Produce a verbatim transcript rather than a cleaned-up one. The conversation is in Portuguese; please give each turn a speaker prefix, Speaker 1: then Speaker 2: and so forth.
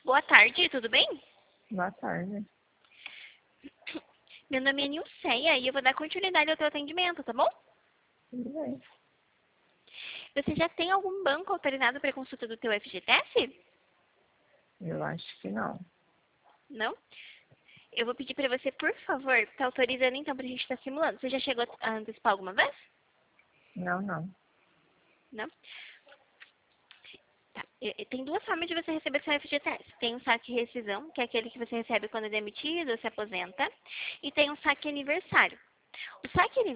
Speaker 1: Boa tarde, tudo bem?
Speaker 2: Boa tarde.
Speaker 1: Meu nome é Nilceia e eu vou dar continuidade ao teu atendimento, tá bom?
Speaker 2: Tudo bem.
Speaker 1: Você já tem algum banco autorizado para consulta do teu F G T S?
Speaker 2: Eu acho que não.
Speaker 1: Não? Eu vou pedir para você, por favor, tá autorizando então pra gente estar simulando. Você já chegou a antecipar alguma vez?
Speaker 2: Não, não.
Speaker 1: Não? Tá. E- e Tem duas formas de você receber seu F G T S. Tem um saque rescisão, que é aquele que você recebe quando é demitido ou se aposenta. E tem um saque aniversário. O saque